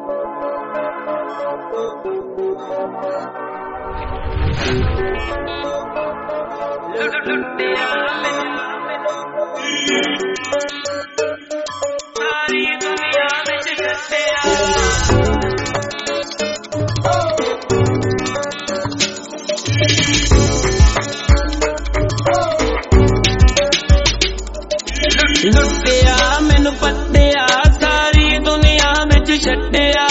लुटिया मैनू पत्तिया सारी दुनिया विच छड्डिया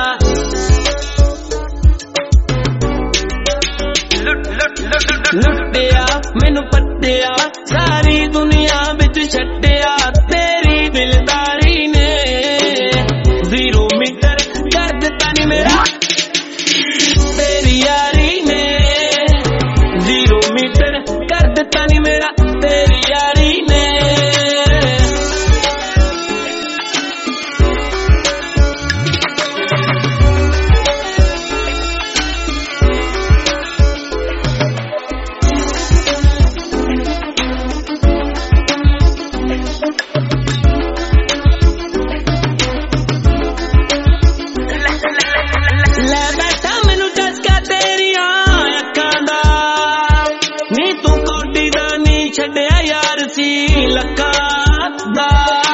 लुटिया मैनू पत्तिया सारी दुनिया विच छड्डिया तेरी दिलदारी ने जीरो मीटर कर दिता नी मेरा तेरी यारी ने जीरो मीटर कर दिता नी मेरा तेरी यारी ने छड्डिया यार सी लक्का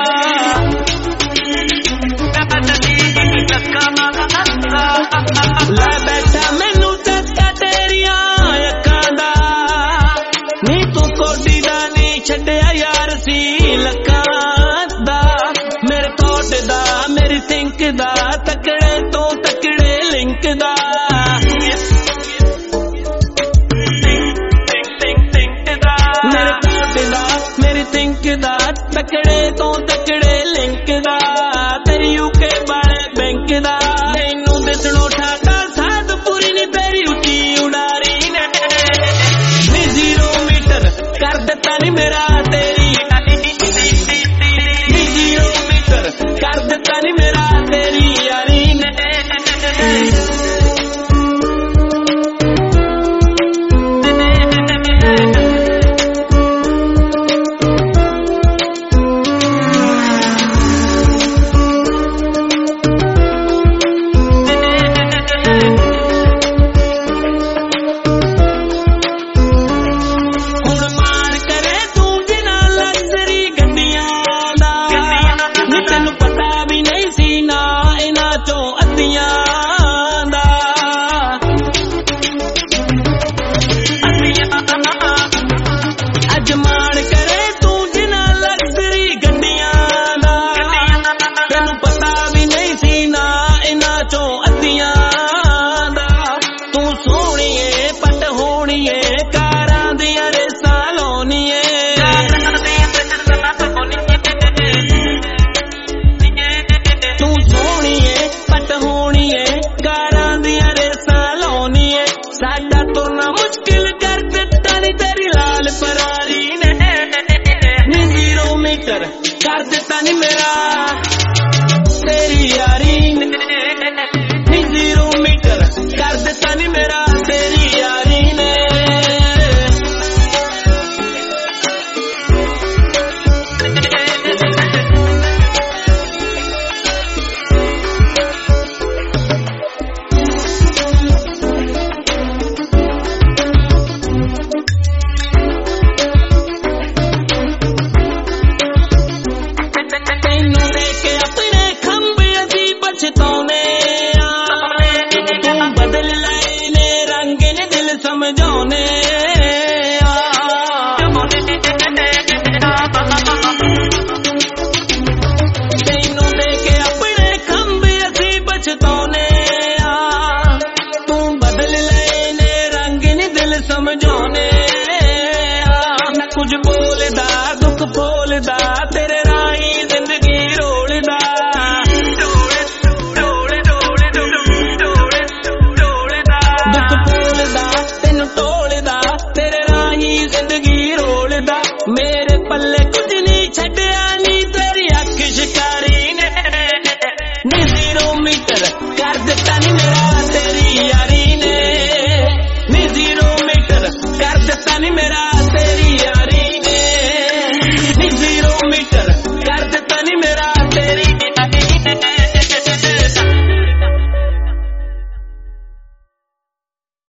लै बैठा मैनू चस्का तेरिया अक्खां दा नी तू कोडी दा नी छड्डिया यार सी लक्का दा मेरे थॉट दा मेरी थिंक दा तकड़े तो तकड़े लिंक दा तकड़े तो तकड़े लिंक दा तेरी यूके वाले बैंक दा तैनू दिसणो ठाटा साध पूरी नी तेरी उची उड़ारी ने नी जीरो मीटर कर दिता नी मेरा तेरी नी जीरो मीटर कर दिता नी मेरा तेरी यारी ने कर दिता नी मेरा तेरी यारी ने नी जीरो मीटर कर दिता नी मेरा तेरी यारी ने समझौने तैनू देके अपने खंबे असी बचतौने तू बदल लेने रंग नी दिल समझौने कुछ बोलदा दुख बोलदा तेरे राही जिंदगी रोलदा मेरे पल्ले कुछ नहीं छड्डिया नी तेरी अख शिकारी ने नी जीरो मीटर कर दिता नी मेरा तेरी यारी ने नी जीरो मीटर कर दिता नी मेरा